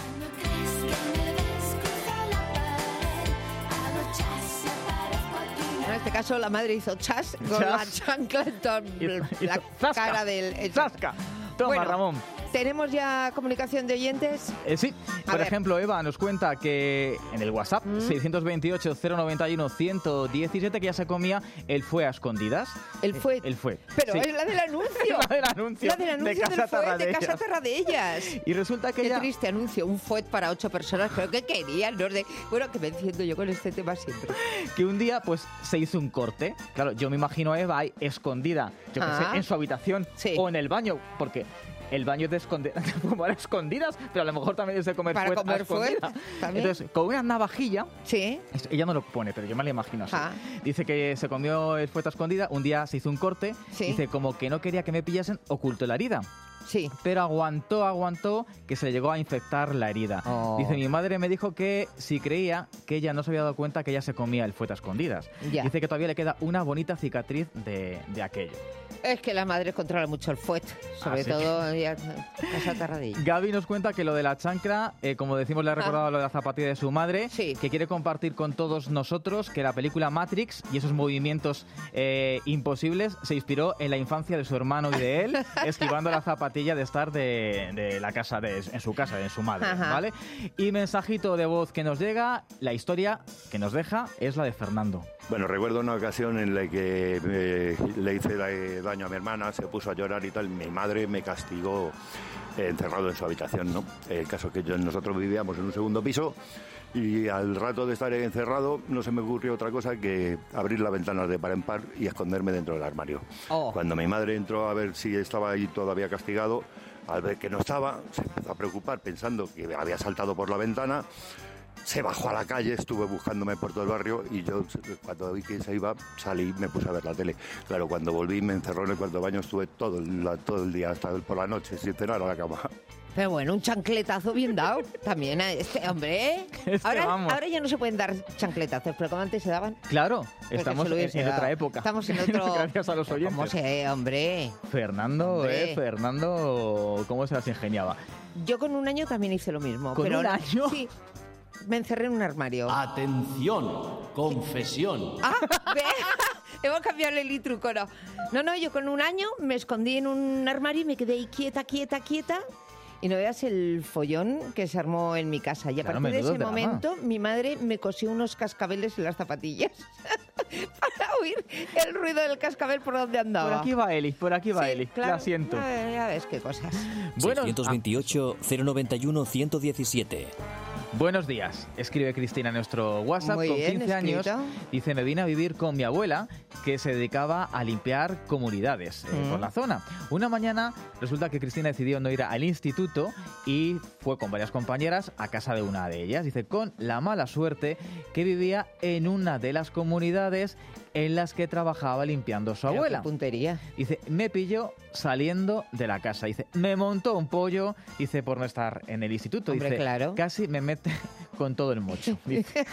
En este caso la madre hizo chas con la chancla en toda la cara del... ¡Zasca! Toma, Ramón. ¿Tenemos ya comunicación de oyentes? Sí. Por ejemplo, Eva nos cuenta que en el WhatsApp 628-091-117 que ya se comía el fue a escondidas. El fue. Pero sí. es la del anuncio. La del anuncio de Casa Tarradellas. Y resulta que Qué triste anuncio. Un fue para 8 personas. Pero ¿qué querían? Bueno, que me enciendo yo con este tema siempre. Que un día pues se hizo un corte. Claro, yo me imagino a Eva ahí escondida, yo qué sé, en su habitación o en el baño, porque... El baño es de escondidas, pero a lo mejor también es de comer fuet a escondidas. Entonces, con una navajilla, ella no lo pone, pero yo me la imagino así. Dice que se comió el fuet a escondida, un día se hizo un corte, dice como que no quería que me pillasen, ocultó la herida. Sí. Pero aguantó que se le llegó a infectar la herida. Dice, mi madre me dijo que si creía que ella no se había dado cuenta que ella se comía el fuet a escondidas. Dice que todavía le queda una bonita cicatriz de aquello. Es que las madres controlan mucho el fuet, sobre todo en Casa Tarradellas. Gaby nos cuenta que lo de la chancla, como decimos, le ha recordado lo de la zapatilla de su madre, que quiere compartir con todos nosotros que la película Matrix y esos movimientos imposibles se inspiró en la infancia de su hermano y de él, esquivando la zapatilla de estar de la casa, en su casa, en su madre, ¿vale? Y mensajito de voz que nos llega, la historia que nos deja es la de Fernando. Bueno, recuerdo una ocasión en la que le hice daño a mi hermana, se puso a llorar y tal. Mi madre me castigó encerrado en su habitación, ¿no? El caso es que nosotros vivíamos en un segundo piso y al rato de estar encerrado no se me ocurrió otra cosa que abrir las ventanas de par en par y esconderme dentro del armario. Cuando mi madre entró a ver si estaba ahí todavía castigado, al ver que no estaba, se empezó a preocupar pensando que había saltado por la ventana. Se bajó a la calle, estuve buscándome por todo el barrio y yo, cuando vi que se iba, salí y me puse a ver la tele. Claro, cuando volví me encerró en el cuarto de baño, estuve todo el día, hasta por la noche, sin cenar a la cama. Pero bueno, un chancletazo bien dado también a este hombre. Ahora ya no se pueden dar chancletazos, pero como antes se daban. Claro, estamos en otra época. Estamos en otro... Gracias a los oyentes. ¿Cómo se, hombre? Fernando, ¿cómo se las ingeniaba? Yo con 1 año también hice lo mismo. ¿Con 1 año? Sí. Me encerré en un armario. Atención, confesión. Hemos cambiado el litruco, ¿no? No, yo con 1 año me escondí en un armario y me quedé ahí quieta. Y no veas el follón que se armó en mi casa. Y a partir de ese momento, mi madre me cosió unos cascabeles en las zapatillas para oír el ruido del cascabel por donde andaba. Por aquí va Eli. Claro, la siento. Ya ves qué cosas. 628-091-117. Buenos días, escribe Cristina en nuestro WhatsApp. Muy con bien, 15 años, escrito. dice, me vine a vivir con mi abuela, que se dedicaba a limpiar comunidades por la zona. Una mañana resulta que Cristina decidió no ir al instituto y fue con varias compañeras a casa de una de ellas. Dice, con la mala suerte que vivía en una de las comunidades en las que trabajaba limpiando su abuela. ¡Qué puntería! Dice, me pilló saliendo de la casa. Dice, me montó un pollo, dice, por no estar en el instituto. Hombre, dice, claro. Casi me mete con todo el mocho. Dice.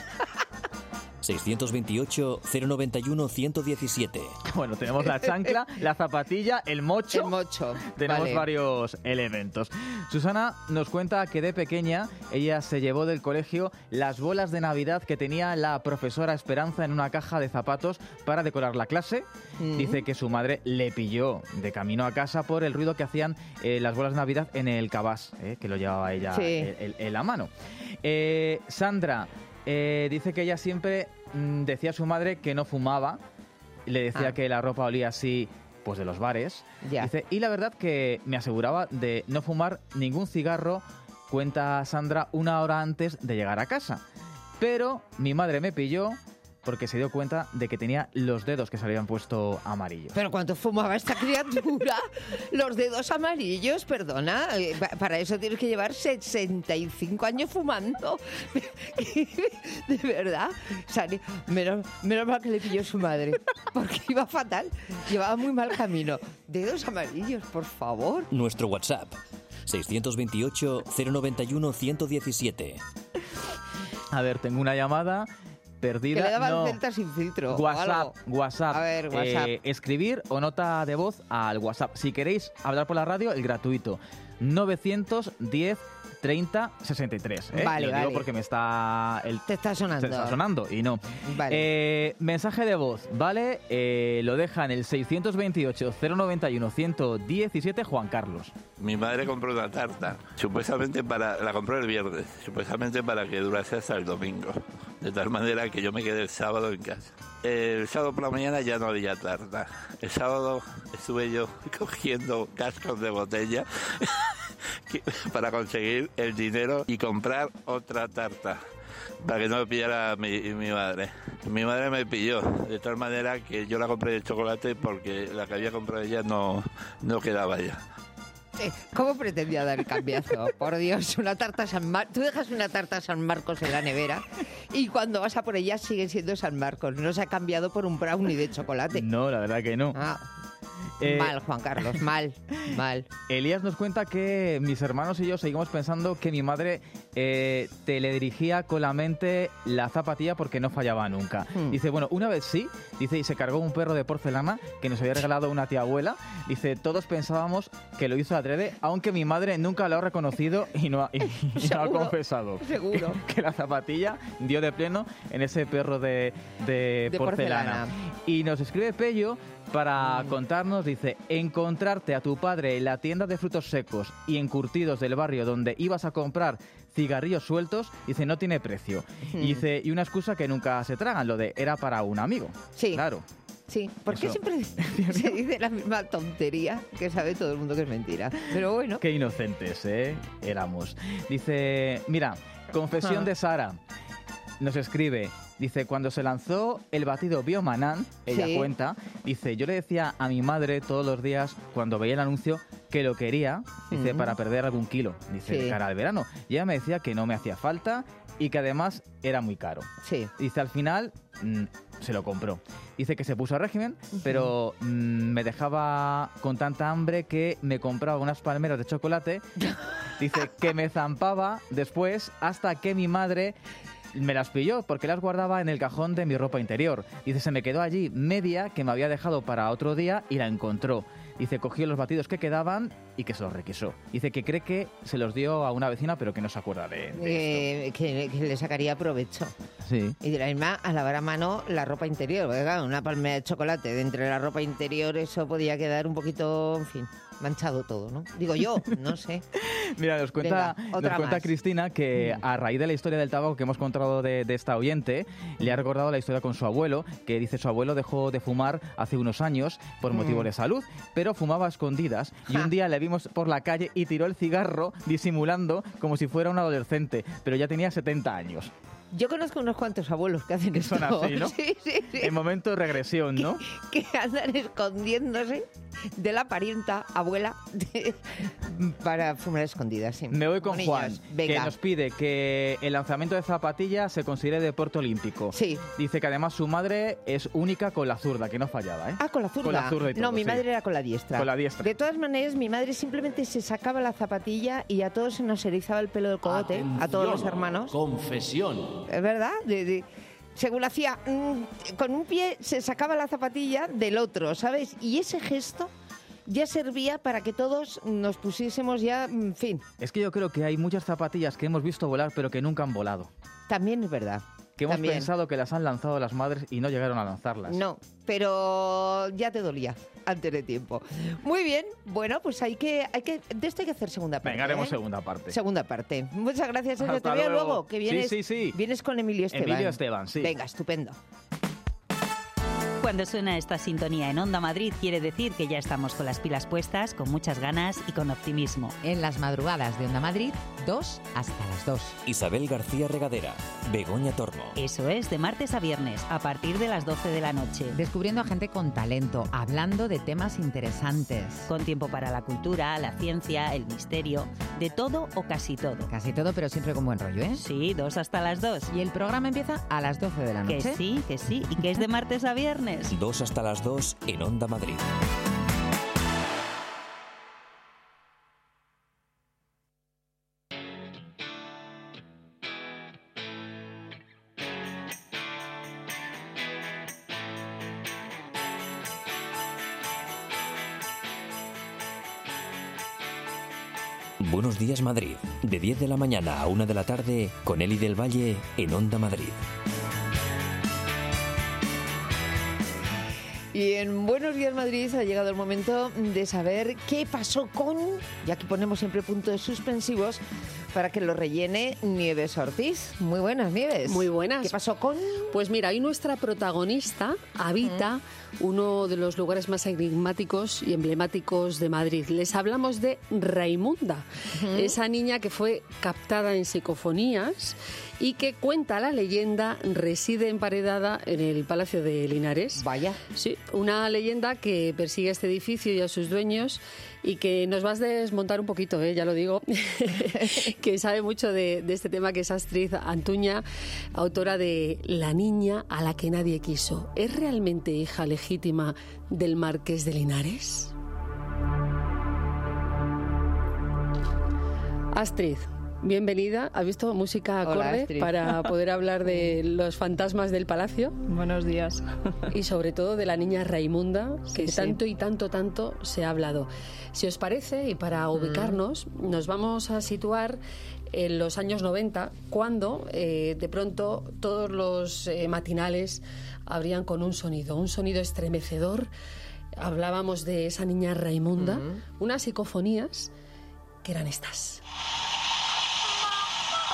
628-091-117. Bueno, tenemos la chancla, la zapatilla, el mocho. Tenemos varios elementos. Susana nos cuenta que de pequeña ella se llevó del colegio las bolas de Navidad que tenía la profesora Esperanza en una caja de zapatos para decorar la clase. Dice que su madre le pilló de camino a casa por el ruido que hacían las bolas de Navidad en el cabás, que lo llevaba ella en la mano. Sandra dice que ella siempre decía a su madre que no fumaba, le decía que la ropa olía así, pues de los bares. Dice, y la verdad que me aseguraba de no fumar ningún cigarro, cuenta Sandra, 1 hora antes de llegar a casa. Pero mi madre me pilló porque se dio cuenta de que tenía los dedos que se le habían puesto amarillos. ¿Pero cuánto fumaba esta criatura? Los dedos amarillos, perdona. Para eso tienes que llevar 65 años fumando. De verdad. Menos mal que le pilló su madre, porque iba fatal. Llevaba muy mal camino. Dedos amarillos, por favor. Nuestro WhatsApp, 628-091-117. A ver, tengo una llamada... perdida. Que le daban celtas sin filtro. WhatsApp. A ver, WhatsApp. Escribir o nota de voz al WhatsApp. Si queréis hablar por la radio, el gratuito. 910 30 63. Vale, Lo digo porque me está... Te está sonando. Te está sonando y no. Vale. Mensaje de voz, ¿vale? Lo deja en el 628-091-117 Juan Carlos. Mi madre compró una tarta, la compró el viernes, supuestamente para que durase hasta el domingo. De tal manera que yo me quedé el sábado en casa. El sábado por la mañana ya no había tarta. El sábado estuve yo cogiendo cascos de botella para conseguir el dinero y comprar otra tarta para que no me pillara mi madre. Mi madre me pilló, de tal manera que yo la compré de chocolate porque la que había comprado ella no quedaba ya. ¿Cómo pretendía dar el cambiazo? Por Dios, una tarta San Marcos. Tú dejas una tarta San Marcos en la nevera y cuando vas a por ella sigue siendo San Marcos. No se ha cambiado por un brownie de chocolate. No, la verdad que no. Mal, Juan Carlos, mal. Elías nos cuenta que mis hermanos y yo seguimos pensando que mi madre teledirigía con la mente la zapatilla porque no fallaba nunca. Dice, bueno, una vez sí, dice, y se cargó un perro de porcelana que nos había regalado una tía abuela. Dice, todos pensábamos que lo hizo adrede, aunque mi madre nunca lo ha reconocido y no ha confesado. Seguro. Que la zapatilla dio de pleno en ese perro de porcelana. Y nos escribe Pello para contarnos, dice, encontrarte a tu padre en la tienda de frutos secos y encurtidos del barrio donde ibas a comprar cigarrillos sueltos, dice, no tiene precio. Y dice, y una excusa que nunca se tragan, lo de era para un amigo. Sí. Claro. Sí, porque siempre se dice la misma tontería que sabe todo el mundo que es mentira. Pero bueno. Qué inocentes, éramos. Dice, mira, confesión de Sara. Nos escribe, dice, cuando se lanzó el batido Biomanan, ella cuenta, dice, yo le decía a mi madre todos los días cuando veía el anuncio que lo quería, dice, para perder algún kilo, dice, de cara al verano. Y ella me decía que no me hacía falta y que además era muy caro. Sí. Dice, al final se lo compró. Dice que se puso a régimen, pero me dejaba con tanta hambre que me compraba unas palmeras de chocolate. Dice que me zampaba después hasta que mi madre me las pilló porque las guardaba en el cajón de mi ropa interior. Dice, se me quedó allí media que me había dejado para otro día y la encontró. Dice, cogió los batidos que quedaban y que se los requisó. Dice que cree que se los dio a una vecina, pero que no se acuerda de esto. Que le sacaría provecho. Sí. Y de la misma, a lavar a mano la ropa interior. Porque, claro, una palmera de chocolate de entre la ropa interior, eso podía quedar un poquito, en fin, manchado todo, ¿no? Digo yo, no sé. Mira, nos cuenta más. Cristina que a raíz de la historia del tabaco que hemos contado de esta oyente, le ha recordado la historia con su abuelo, que dice su abuelo dejó de fumar hace unos años por motivos de salud, pero fumaba a escondidas y un día le vimos por la calle y tiró el cigarro disimulando como si fuera un adolescente, pero ya tenía 70 años. Yo conozco unos cuantos abuelos que hacen esto. Son así, ¿no? Sí. En momento de regresión, ¿no? Que andan escondiéndose de la parienta abuela para fumar escondidas. Sí. Me voy con Niños, Juan, venga. que nos pide que el lanzamiento de zapatilla se considere deporte olímpico. Sí. Dice que además su madre es única con la zurda, que no fallaba, ¿eh? Ah, con la zurda. Con la zurda y todo, no, mi sí. madre era con la diestra. Con la diestra. De todas maneras, mi madre simplemente se sacaba la zapatilla y a todos se nos erizaba el pelo del cogote, Atención, a todos los hermanos. Confesión. ¿Es verdad? Según hacía con un pie, se sacaba la zapatilla del otro, ¿sabes? Y ese gesto ya servía para que todos nos pusiésemos ya, en fin. Es que yo creo que hay muchas zapatillas que hemos visto volar pero que nunca han volado. También es verdad. Que hemos También. pensado que las han lanzado las madres y no llegaron a lanzarlas. No, pero ya te dolía antes de tiempo. Muy bien, bueno, pues de esto hay que hacer segunda parte. Venga, haremos ¿eh? segunda parte. Segunda parte. Muchas gracias, Sergio. Hasta Te veo luego. luego, que vienes, Sí. vienes con Emilio Esteban. Emilio Esteban, sí. Venga, estupendo. Cuando suena esta sintonía en Onda Madrid quiere decir que ya estamos con las pilas puestas, con muchas ganas y con optimismo. En las madrugadas de Onda Madrid, 2 hasta las 2. Isabel García Regadera, Begoña Tormo. Eso es, de martes a viernes, a partir de las 12 de la noche. Descubriendo a gente con talento, hablando de temas interesantes. Con tiempo para la cultura, la ciencia, el misterio, de todo o casi todo. Casi todo, pero siempre con buen rollo, ¿eh? Sí, 2 hasta las 2. Y el programa empieza a las 12 de la noche. Que sí, y que es de martes a viernes. 2 hasta las 2 en Onda Madrid. Buenos días Madrid, de 10 de la mañana a 1 de la tarde con Eli del Valle en Onda Madrid. Y en Buenos Días Madrid ha llegado el momento de saber qué pasó con, y aquí ponemos siempre puntos suspensivos para que lo rellene Nieves Ortiz. Muy buenas, Nieves. Muy buenas. ¿Qué pasó con? Pues mira, hoy nuestra protagonista habita uno de los lugares más enigmáticos y emblemáticos de Madrid. Les hablamos de Raimunda, esa niña que fue captada en psicofonías y que, cuenta la leyenda, reside emparedada en el Palacio de Linares. Vaya. Sí, una leyenda que persigue a este edificio y a sus dueños y que nos vas a desmontar un poquito, ya lo digo, que sabe mucho de este tema, que es Astrid Antuña, autora de La niña a la que nadie quiso. ¿Es realmente hija legítima del Marqués de Linares? Astrid, bienvenida. ¿Has visto música acorde para poder hablar de los fantasmas del palacio? Buenos días. Y sobre todo de la niña Raimunda, que tanto y tanto se ha hablado. Si os parece, y para ubicarnos, nos vamos a situar en los años 90, cuando de pronto todos los matinales abrían con un sonido estremecedor. Hablábamos de esa niña Raimunda, unas psicofonías que eran estas.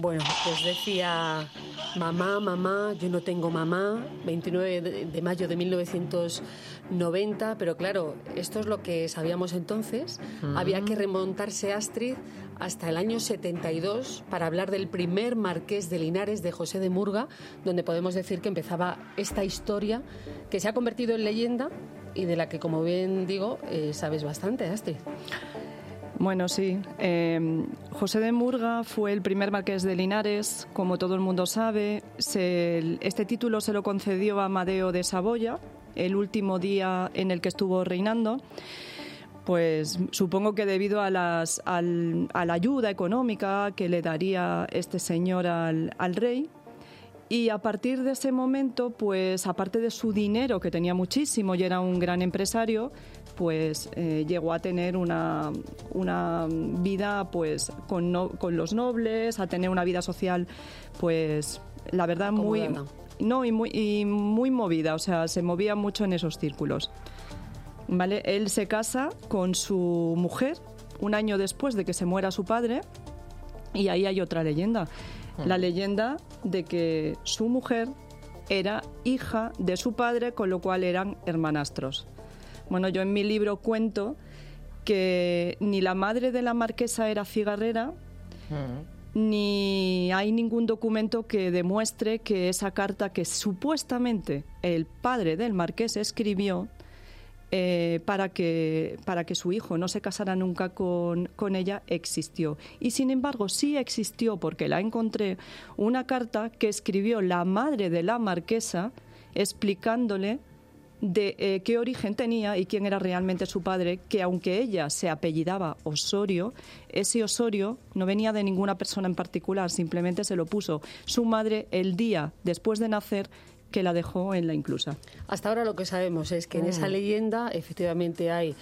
Bueno, pues decía, mamá, yo no tengo mamá, 29 de mayo de 1990, pero claro, esto es lo que sabíamos entonces. Había que remontarse, Astrid, hasta el año 72 para hablar del primer marqués de Linares, de José de Murga, donde podemos decir que empezaba esta historia que se ha convertido en leyenda y de la que, como bien digo, sabes bastante, Astrid. Bueno, sí. José de Murga fue el primer marqués de Linares, como todo el mundo sabe. Este título se lo concedió a Amadeo de Saboya, el último día en el que estuvo reinando. Pues supongo que debido a la ayuda económica que le daría este señor al rey. Y a partir de ese momento, pues aparte de su dinero, que tenía muchísimo y era un gran empresario, pues llegó a tener una vida pues con los nobles, a tener una vida social, pues la verdad muy movida, o sea, se movía mucho en esos círculos. ¿Vale? Él se casa con su mujer un año después de que se muera su padre, y ahí hay otra leyenda. La leyenda de que su mujer era hija de su padre, con lo cual eran hermanastros. Bueno, yo en mi libro cuento que ni la madre de la marquesa era cigarrera, ni hay ningún documento que demuestre que esa carta que supuestamente el padre del marqués escribió para que su hijo no se casara nunca con ella, existió. Y sin embargo sí existió, porque la encontré, una carta que escribió la madre de la marquesa explicándole de qué origen tenía y quién era realmente su padre, que aunque ella se apellidaba Osorio, ese Osorio no venía de ninguna persona en particular, simplemente se lo puso su madre el día después de nacer, que la dejó en la inclusa. Hasta ahora lo que sabemos es que en esa leyenda efectivamente hay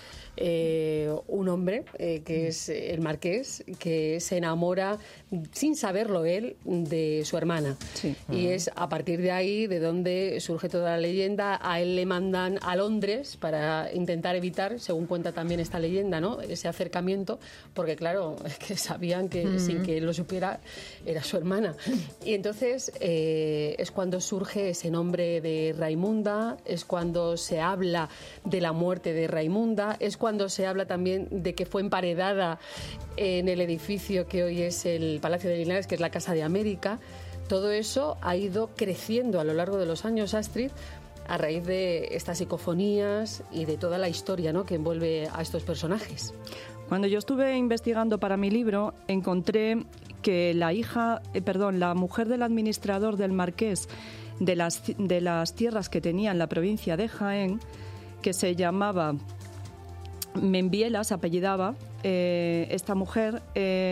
un hombre, que es el marqués, que se enamora, sin saberlo él, de su hermana. Sí. Y es a partir de ahí de donde surge toda la leyenda. A él le mandan a Londres para intentar evitar, según cuenta también esta leyenda, ¿no?, ese acercamiento, porque claro, que sabían que sin que él lo supiera era su hermana. Y entonces es cuando surge ese nombre de Raimunda, es cuando se habla de la muerte de Raimunda, es cuando se habla también de que fue emparedada en el edificio que hoy es el Palacio de Linares, que es la Casa de América. Todo eso ha ido creciendo a lo largo de los años, Astrid, a raíz de estas psicofonías y de toda la historia, ¿no?, que envuelve a estos personajes. Cuando yo estuve investigando para mi libro, encontré que la mujer del administrador del marqués de las tierras que tenía en la provincia de Jaén, que se llamaba Membiela, se apellidaba, esta mujer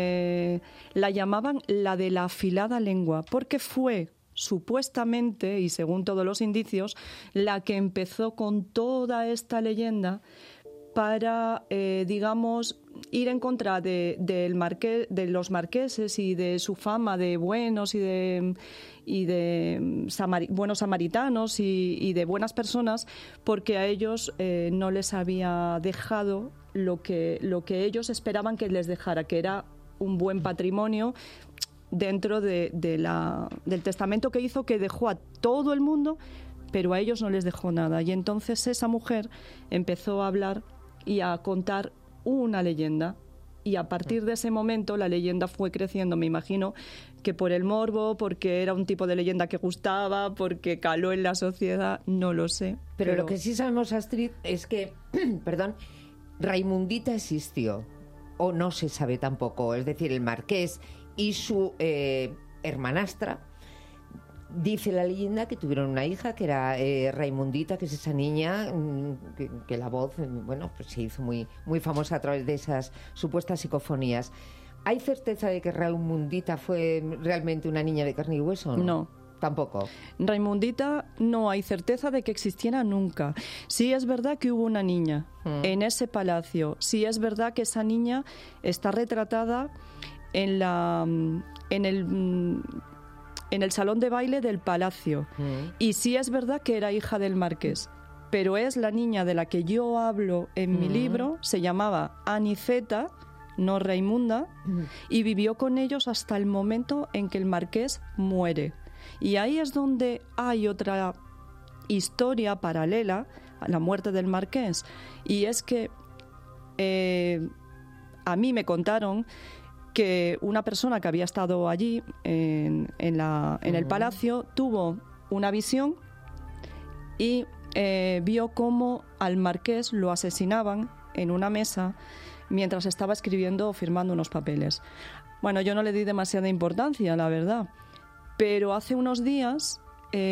la llamaban la de la afilada lengua, porque fue supuestamente, y según todos los indicios, la que empezó con toda esta leyenda para, digamos, ir en contra de los marqueses y de su fama de buenos y de buenos samaritanos y de buenas personas, porque a ellos no les había dejado lo que ellos esperaban que les dejara, que era un buen patrimonio dentro del testamento que hizo, que dejó a todo el mundo, pero a ellos no les dejó nada. Y entonces esa mujer empezó a hablar y a contar una leyenda, y a partir de ese momento la leyenda fue creciendo. Me imagino que por el morbo, porque era un tipo de leyenda que gustaba, porque caló en la sociedad, no lo sé. Pero lo que sí sabemos, Astrid, es que, Raimundita existió, o no se sabe tampoco, es decir, el marqués y su hermanastra. Dice la leyenda que tuvieron una hija que era Raimundita, que es esa niña que la voz, pues se hizo muy, muy famosa a través de esas supuestas psicofonías. ¿Hay certeza de que Raimundita fue realmente una niña de carne y hueso? No. Tampoco. Raimundita no hay certeza de que existiera nunca. Sí es verdad que hubo una niña en ese palacio. Sí es verdad que esa niña está retratada en el salón de baile del palacio. Y sí es verdad que era hija del marqués, pero es la niña de la que yo hablo en mi libro, se llamaba Aniceta, no Raimunda, y vivió con ellos hasta el momento en que el marqués muere. Y ahí es donde hay otra historia paralela a la muerte del marqués, y es que a mí me contaron que una persona que había estado allí en el palacio tuvo una visión y vio cómo al marqués lo asesinaban en una mesa mientras estaba escribiendo o firmando unos papeles. Bueno, yo no le di demasiada importancia, la verdad, pero hace unos días,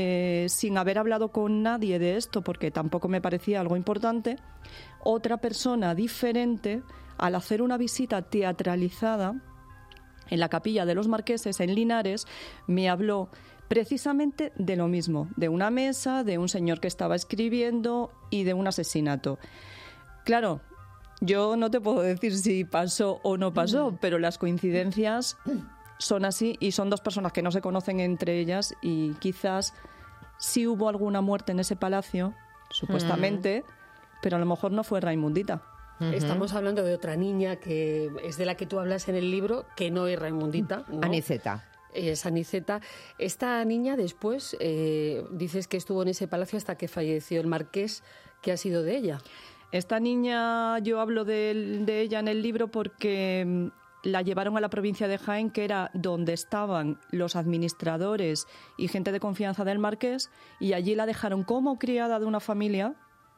sin haber hablado con nadie de esto, porque tampoco me parecía algo importante, otra persona diferente, al hacer una visita teatralizada en la capilla de los Marqueses, en Linares, me habló precisamente de lo mismo, de una mesa, de un señor que estaba escribiendo y de un asesinato. Claro, yo no te puedo decir si pasó o no pasó, pero las coincidencias son así, y son dos personas que no se conocen entre ellas, y quizás sí hubo alguna muerte en ese palacio, supuestamente, pero a lo mejor no fue Raimundita. Estamos hablando de otra niña que es de la que tú hablas en el libro, que no es Raimundita, ¿no? Aniceta. Es Aniceta. Esta niña después, dices que estuvo en ese palacio hasta que falleció el marqués. ¿Qué ha sido de ella? Esta niña, yo hablo de ella en el libro porque la llevaron a la provincia de Jaén, que era donde estaban los administradores y gente de confianza del marqués, y allí la dejaron como criada de una familia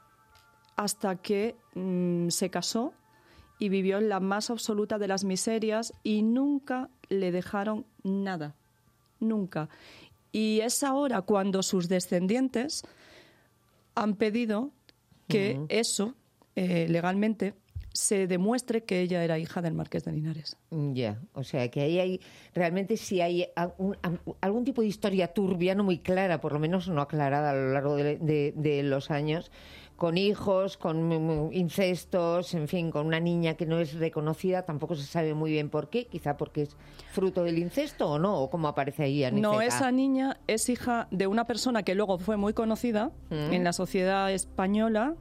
hasta que se casó y vivió en la más absoluta de las miserias, y nunca le dejaron nada, nunca. Y es ahora cuando sus descendientes han pedido que eso, legalmente, se demuestre que ella era hija del marqués de Linares. Ya, o sea que ahí hay, realmente sí hay algún tipo de historia turbia, no muy clara, por lo menos no aclarada a lo largo de los años, con hijos, con incestos, en fin, con una niña que no es reconocida, tampoco se sabe muy bien por qué, quizá porque es fruto del incesto o no, o cómo aparece ahí Aniceta. No, esa niña es hija de una persona que luego fue muy conocida en la sociedad española,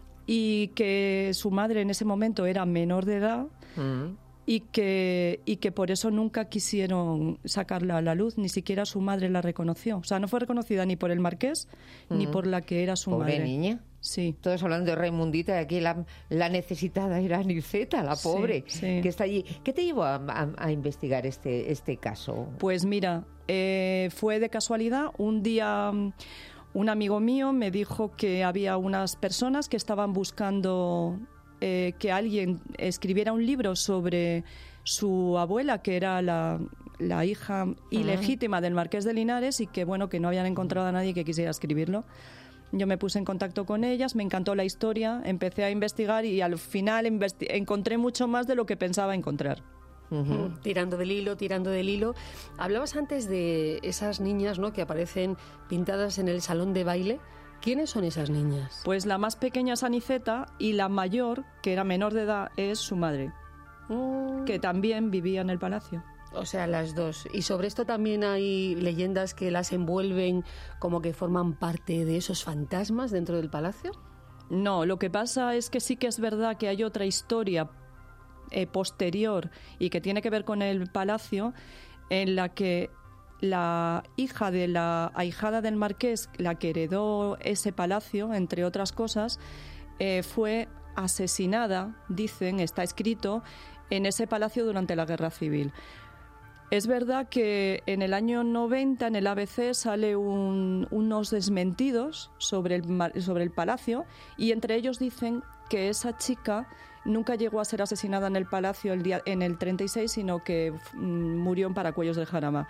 y que su madre en ese momento era menor de edad, y que por eso nunca quisieron sacarla a la luz, ni siquiera su madre la reconoció. O sea, no fue reconocida ni por el marqués ni por la que era su madre. Pobre niña. Sí. Todos hablando de Raimundita, y aquí la necesitada era Aniceta, la pobre, que está allí. ¿Qué te llevó a investigar este caso? Pues mira, fue de casualidad. Un día un amigo mío me dijo que había unas personas que estaban buscando que alguien escribiera un libro sobre su abuela, que era la hija ilegítima del marqués de Linares, y que bueno, que no habían encontrado a nadie que quisiera escribirlo. Yo me puse en contacto con ellas, me encantó la historia, empecé a investigar y al final encontré mucho más de lo que pensaba encontrar. Tirando del hilo. Hablabas antes de esas niñas, ¿no?, que aparecen pintadas en el salón de baile. ¿Quiénes son esas niñas? Pues la más pequeña es Aniceta, y la mayor, que era menor de edad, es su madre, que también vivía en el palacio. O sea, las dos. ¿Y sobre esto también hay leyendas que las envuelven, como que forman parte de esos fantasmas dentro del palacio? No, lo que pasa es que sí que es verdad que hay otra historia posterior y que tiene que ver con el palacio, en la que la hija de la ahijada del marqués, la que heredó ese palacio, entre otras cosas, fue asesinada, dicen, está escrito, en ese palacio durante la Guerra Civil. Es verdad que en el año 90 en el ABC sale unos desmentidos sobre el palacio, y entre ellos dicen que esa chica nunca llegó a ser asesinada en el palacio en el 36, sino que murió en Paracuellos del Jarama.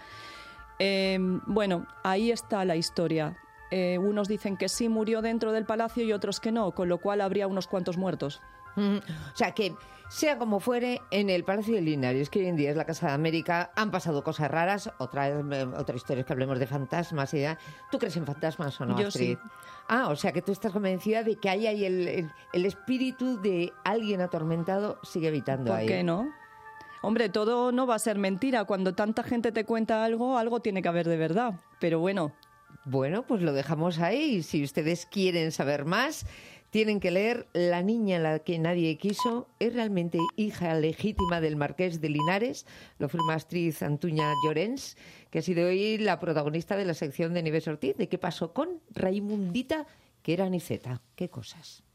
Bueno, ahí está la historia. Unos dicen que sí murió dentro del palacio y otros que no, con lo cual habría unos cuantos muertos. O sea que, sea como fuere, en el Palacio de Linares, que hoy en día es la Casa de América, han pasado cosas raras. Otra historia es que hablemos de fantasmas y de... ¿Tú crees en fantasmas o no, Yo Astrid? sí. Ah, o sea que tú estás convencida de que hay ahí el espíritu de alguien atormentado sigue habitando ahí. ¿Por qué no? Hombre, todo no va a ser mentira. Cuando tanta gente te cuenta algo tiene que haber de verdad. Pero bueno. Bueno, pues lo dejamos ahí. Si ustedes quieren saber más, Tienen que leer La niña a la que nadie quiso. ¿Es realmente hija legítima del marqués de Linares? Lo firma Astrid Antuña Llorens, que ha sido hoy la protagonista de la sección de Nieves Ortiz. ¿De qué pasó con Raimundita, que era Aniceta? ¿Qué cosas?